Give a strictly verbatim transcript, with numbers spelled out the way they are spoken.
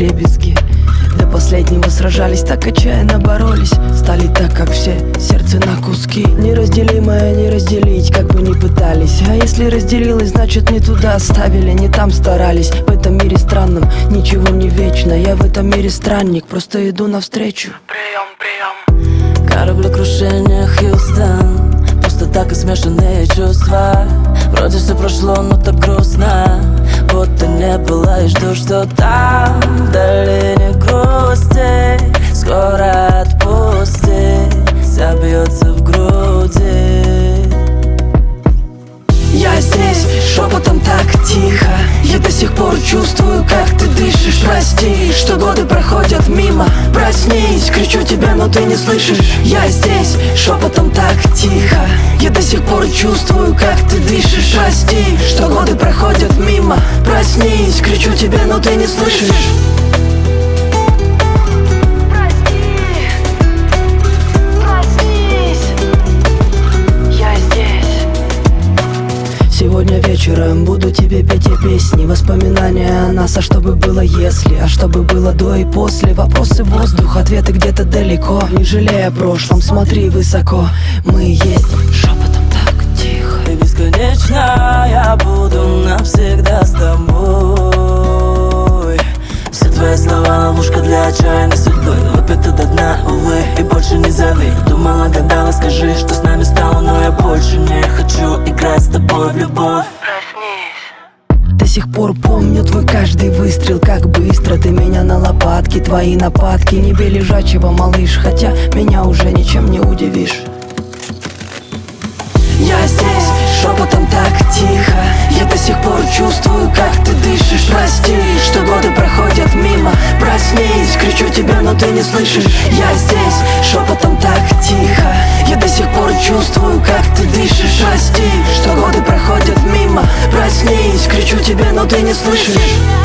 вдребезги. До последнего сражались, так отчаянно боролись. Стали так, как все, сердце на куски. Неразделимое не разделить, как бы ни пытались. А если разделилось, значит не туда ставили, не там старались. В этом мире странном ничего не вечно. Я в этом мире странник, просто иду навстречу. Прием, прием. Кораблекрушение, Хьюстон. Просто так и смешанные чувства. Вроде все прошло, но так грустно. Будто не было и жду, что там вдали не грусти. Скоро отпустить, вся бьется в груди. Я здесь, шепотом так тихо. Я до сих пор чувствую, как ты дышишь. Прости, что годы проходят мимо. Проснись, кричу тебе, но ты не слышишь. Я здесь, шепотом так тихо. Я до сих пор чувствую, как ты дышишь. Прости, что годы проходят мимо. Проснись, кричу тебе, но ты не слышишь. Сегодня вечером буду тебе петь и песни. Воспоминания о нас, а что бы было если. А что бы было до и после. Вопросы в воздух, ответы где-то далеко. Не жалея о прошлом, смотри высоко. Мы есть, шепотом так тихо. И бесконечно я буду навсегда с тобой. Все твои слова ловушка для отчаянной судьбы. Выпито до дна, увы, и больше не зови. Думала, гадала, скажи, что с нами стало. Но я больше не хочу играть с тобой в любовь. Проснись. До сих пор помню твой каждый выстрел. Как быстро ты меня на лопатки. Твои нападки, не бей лежачего, малыш. Хотя меня уже ничем не удивишь. Я здесь, шепотом так тихо. Я до сих пор чувствую, как ты дышишь. Прости, что годы проходят мимо. Проснись, кричу тебе, но ты не слышишь. Я здесь, шепотом так тихо. Я до сих пор чувствую, как ты дышишь. Прости, что годы проходят мимо. Проснись, кричу тебе, но ты не слышишь.